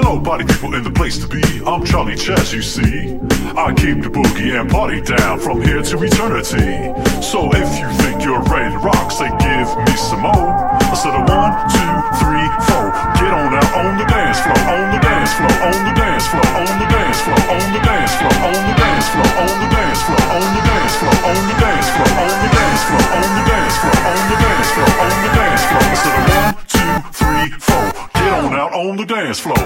Hello, party people in the place to be. I'm Charlie Chess, you see. I keep the boogie and party down from here to eternity. So if you think you're ready to rock, say give me some more. I said a 1, 2, 3, 4. Get on out on the dance floor, on the dance floor, on the dance floor, on the dance floor, on the dance floor, on the dance floor, on the dance floor, on the dance floor, on the dance floor, on the dance floor, on the dance floor, on the dance floor, on the dance floor. I said a 1, 2, 3, 4. Get on out on the dance floor.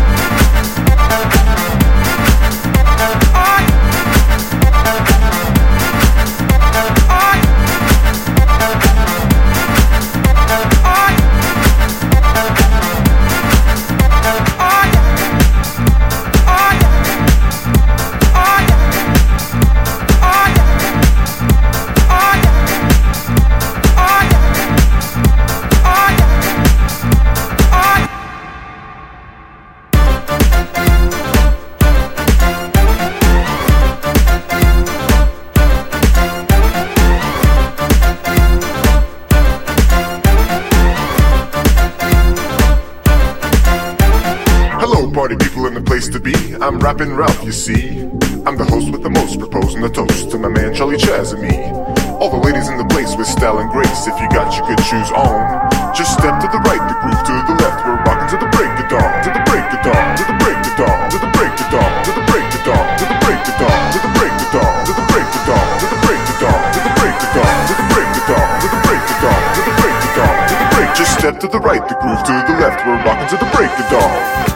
Party people in the place to be. I'm rapping Ralph, you see. I'm the host with the most, proposing a toast to my man Charlie Chaz and me. All the ladies in the place with style and grace. If you got your good shoes on, just step to the right, the groove to the left. We're rocking to the break of dawn, to the break of dawn, to the break of dawn, to the break of dawn, to the break of dawn, to the break of dawn, to the break of dawn, to the break of dawn, to the break of dawn, to the break of dawn, to the break of dawn, to the break of dawn, to the break of dawn, to the break. Just step to the right, the groove to the left. We're rocking to the break of dawn.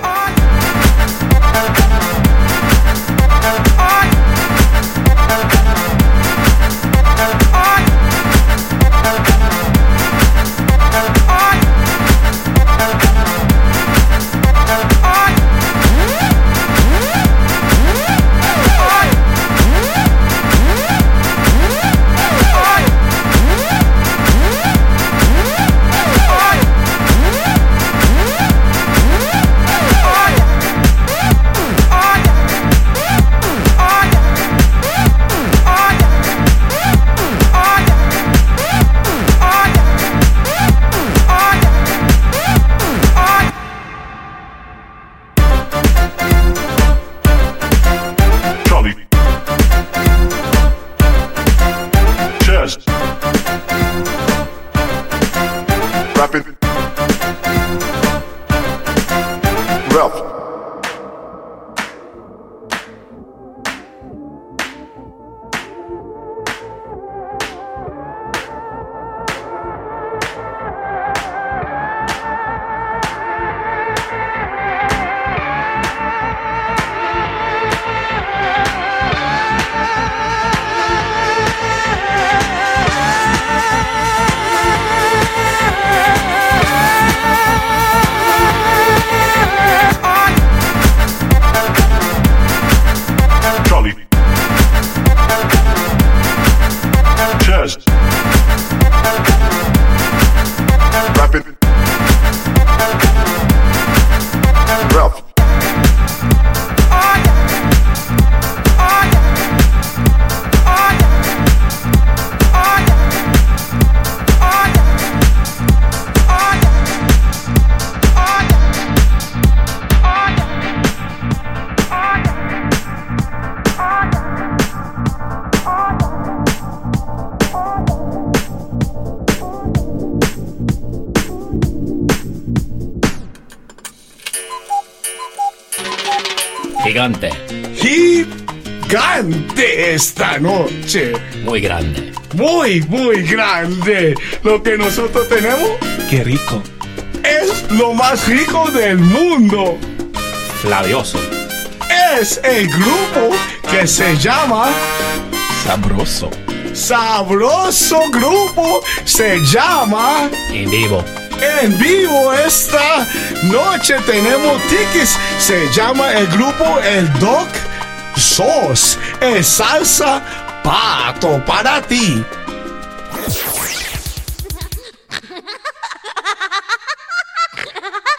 Rapping Ralph. Rapping Ralph. Gigante. Gigante esta noche. Muy grande. Muy, muy grande. Lo que nosotros tenemos, Qué rico. es lo más rico del mundo. Flavioso. Es el grupo que se llama Sabroso. Sabroso Grupo. Se llama En vivo. En vivo esta noche tenemos tickets. Se llama el grupo El Doc Sos. El Salsa Pato para ti.